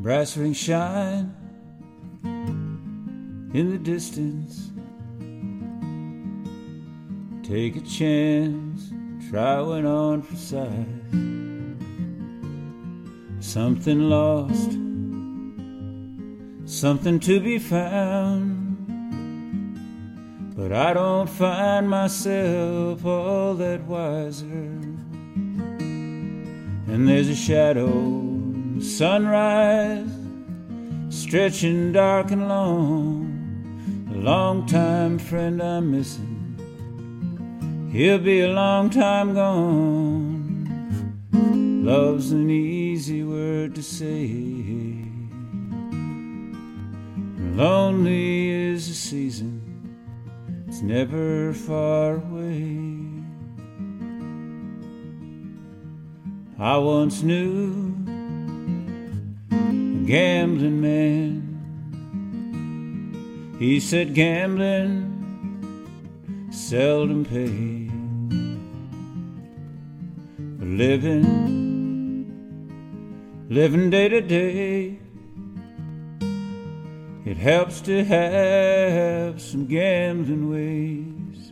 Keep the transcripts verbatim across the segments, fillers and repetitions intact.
brass rings shine in the distance. Take a chance, try one on for size. Something lost, something to be found, but I don't find myself all that wiser. And there's a shadow, sunrise, stretching dark and long. A long-time friend I'm missing, he'll be a long time gone. Love's an easy word to say, lonely is a season, it's never far away. I once knew a gambling man. He said gambling seldom paid, but living, living day to day, it helps to have some gambling ways.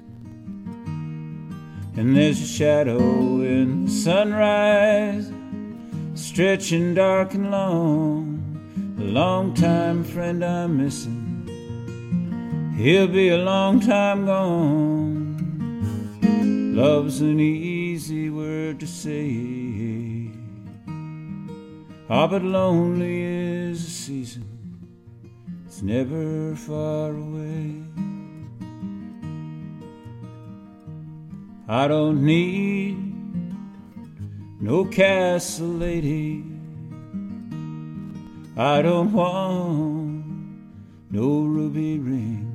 And there's a shadow in the sunrise, stretching dark and long. A long-time friend I'm missing, he'll be a long time gone. Love's an easy word to say, ah, but lonely is a season, it's never far away. I don't need no castle lady, I don't want no ruby ring.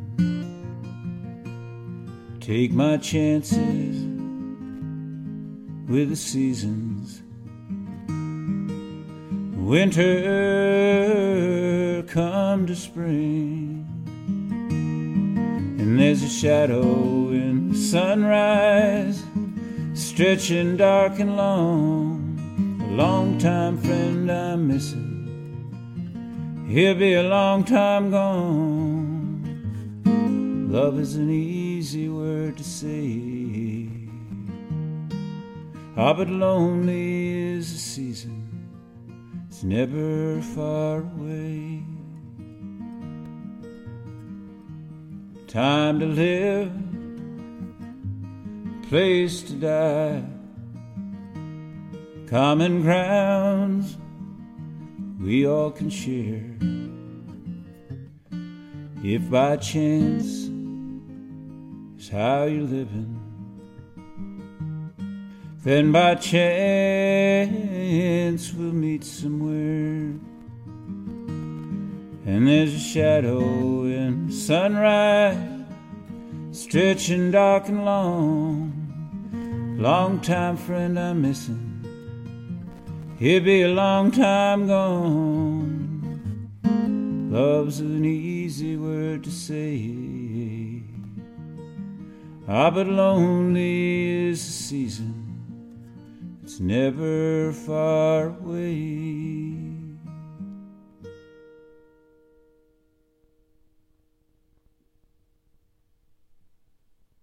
Take my chances with the seasons. Winter come to spring, and there's a shadow in the sunrise, stretching dark and long. A long-time friend I'm missing, he'll be a long time gone. Love is an easy word to say, ah, but lonely is a season, it's never far away. Time to live, place to die, common grounds we all can share. If by chance is how you're living, then by chance we'll meet somewhere. And there's a shadow in the sunrise, stretching dark and long. Long-time friend I'm missing, he'll be a long time gone. Love's an easy word to say, ah, but lonely is the season, it's never far away.